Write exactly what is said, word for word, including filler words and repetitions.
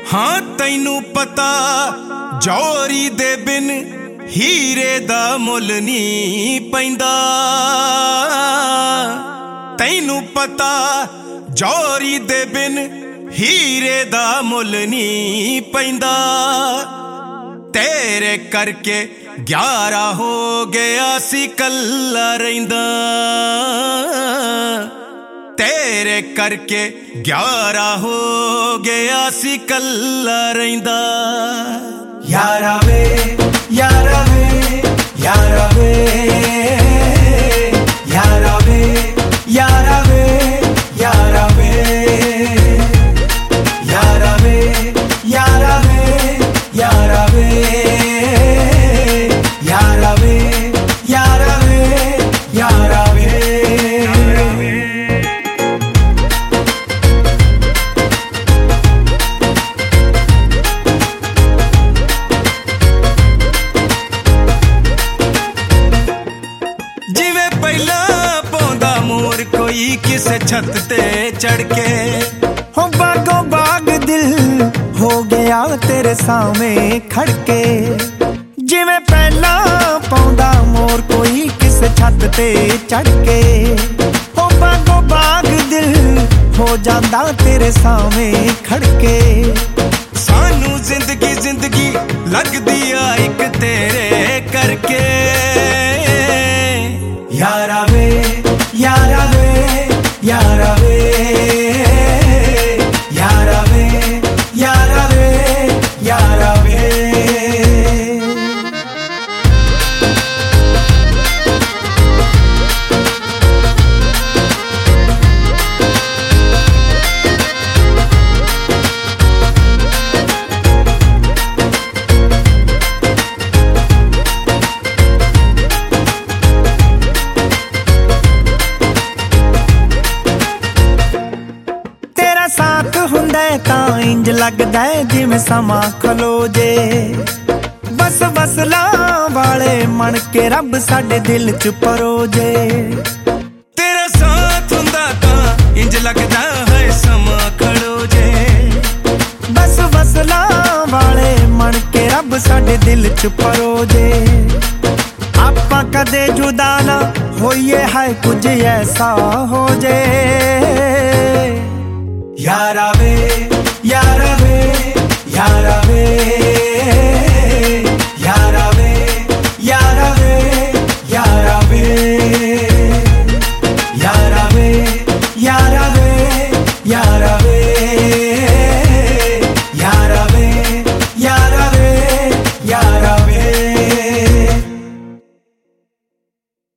हाँ तैनू पता जौहरी दे बिन हीरे दा मुल नहीं पैंदा। तैनू पता जौहरी दे बिन हीरे दा मुल नहीं पैंदा। तेरे करके ग्यारह हो गया सी कल्ला रहिंदा। तेरे करके ग्यारह हो गया सी कल्ला रहिंदा। यारा वे यारा वे यारा वे यारा वे यारा वे यारा वे यारा वे यारा वे यारा वे यारा वे यारा वे यारा वे। जिवे पहला पौंदा मोर कोई किसे छत ते चढ़ के हो बागो बाग दिल हो गया तेरे सामने खड़के। जिਵੇਂ पहला पौंदा मोर कोई किसे छत ते चढ़ के हो बागो बाग दिल हो जांदा तेरे सामने खड़के। सानू जिंदगी जिंदगी लगदी आ इक तेरे करके। यारा वे यारा वे यारा वे यारा वे यारा वे यारा वे। साथ हुंदा तां इंज लगदा जिवें समा खलो जे। बस वसला वाले मन के रब साडे दिल च परोजे। तेरा साथ हुंदा तां इंज लगदा है समा खलो जे। बस वसला वाले मन के रब साडे दिल च परोजे। आपां कदे जुदा ना होइए है कुछ ऐसा हो जे। यारा वे यारा वे यारा वे